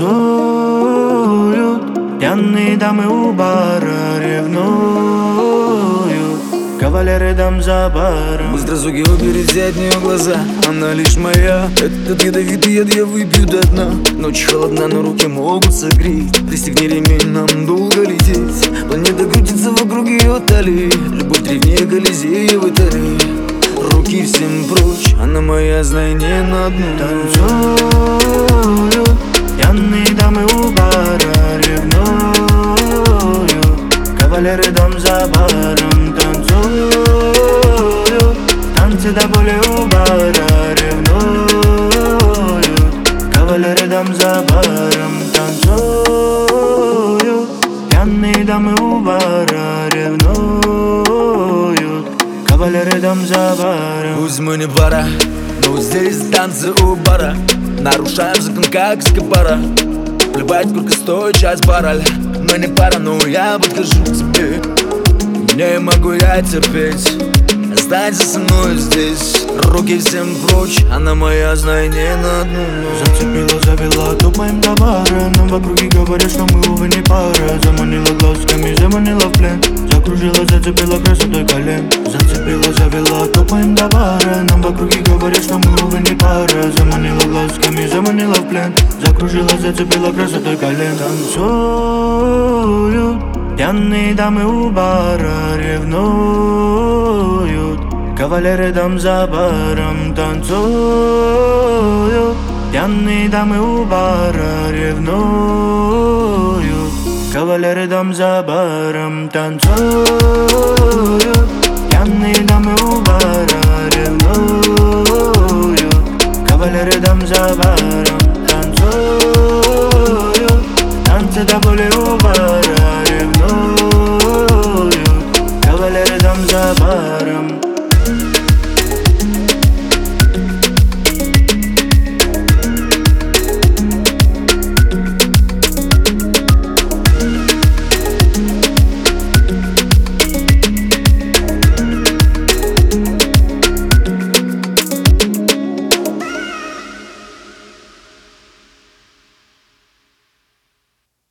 танцуют, пьяные дамы у бара ревнуют, кавалеры дам за баром. Быстро суки, убери от нее глаза, она лишь моя. Этот ядовитый яд я выпью до дна. Ночь холодна, но руки могут согреть. Пристегни ремень, нам долго лететь. Планета крутится вокруг ее талии. Любовь древнее Колизея в Италии. Руки всем прочь, она моя, знай, не на одну. Танцуют, пьяные дамы у бара ревнуют, кавалеры дам за баром. Танцуют, танцы до боли у бара ревнуют, кавалеры дам за баром. Танцуют, пьяные дамы у бара ревнуют, кавалеры дам за баром. Пусть мы не пара, но здесь танцы у бара. Нарушаем закон, как Эскобара. Плевать, сколько стоит час баррель. Мы не пара, но я подхожу к тебе. Не могу я терпеть, останься со мной здесь. Руки всем прочь, она моя, знай, не на одну ночь. Зацепила, завела, топаем до бара. Нам в округе говорят, что мы, увы, не пара. Заманила глазками, заманила в плен. Закружила, зацепила красотой колен. Зацепила, завела, топаем до бара. Нам в округе говорят, что мы, увы, не пара. Заманила глазками, заманила в плен. Закружила, зацепила красотой колен. Танцуют, пьяные дамы у бара ревнуют, кавалеры дам за баром. Танцуют, пьяные дамы у бара ревнуют, кавалеры дам за баром. Танцуют.